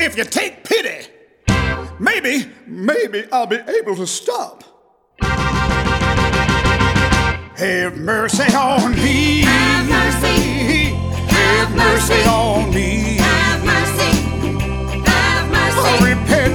if you take pity, maybe I'll be able to stop. Have mercy on me. Have mercy. Have mercy on me. Have mercy. Have mercy. Repent.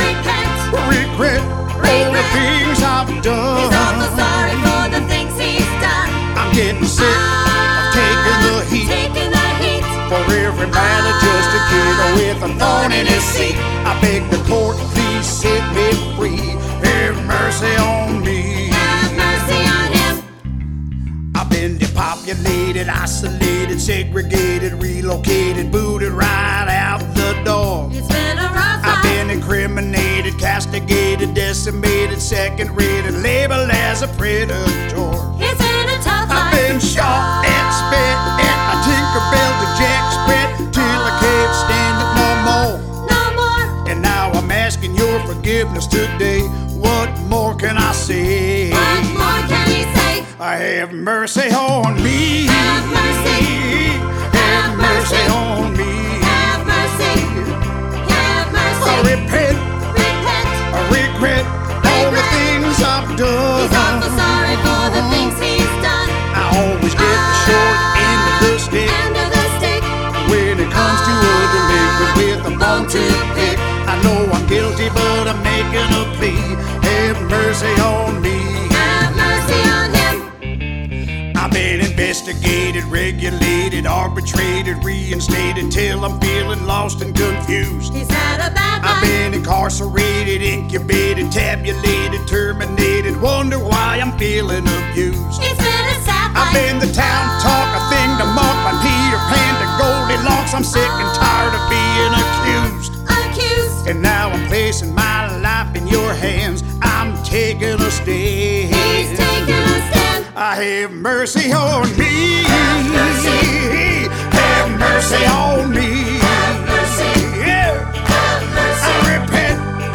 Regret all the things I've done. He's awful sorry for the things he's done. I'm getting sick of taking the heat. For every man that just a kid with a thorn in his seat. I beg the court, please set me free. Have mercy on me. Have mercy on him. I've been depopulated, isolated, segregated, relocated, booted right out the door. It's been a rough I've life. been incriminated, castigated, decimated, second-rated, labeled as a predator. It's been a tough life. I've been shot at, spit at, I Tinkerbell to Jack Sprat till I can't stand it no more. No more. And now I'm asking your forgiveness today. What more can I say? What more can he say? I have mercy on me. Have mercy. Have mercy on me. Have mercy. Have mercy. I repent. I regret all the things I've done. He's awful sorry for the things he's done. I always get the short end of the stick. When it comes to a delinquent with a bone to pick. I know I'm guilty, but I'm making a plea. Have mercy on me. Have mercy on him. I've been investigated, regulated, arbitrated, reinstated till I'm feeling lost and confused. He's had a bad I've life. been incarcerated, incubated, tabulated, terminated. Wonder why I'm feeling abused. It's been a sad I've life. been the town talk, a thing to mock, my Peter Pan to Goldilocks. I'm sick and tired of being accused. And now I'm placing my life in your hands. I'm taking a stand. He's taking a stand. I have mercy on me. Have mercy. Have mercy on me. Have mercy. Yeah. Have mercy. I repent.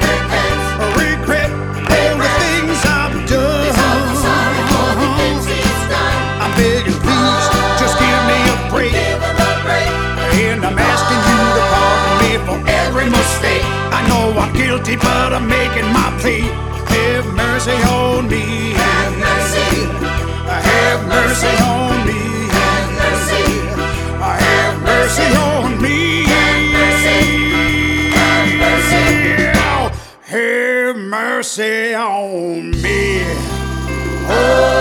Regret all the things I've done. He's awful sorry for the things he's done. I'm begging, please, just give me a break. Give him a break. And I'm asking you to pardon me for every mistake. I know I'm guilty, but I'm making my plea. Have mercy on me. Have mercy. Have mercy on me. Have mercy. Have mercy on me. Have mercy. Have mercy on me. Oh.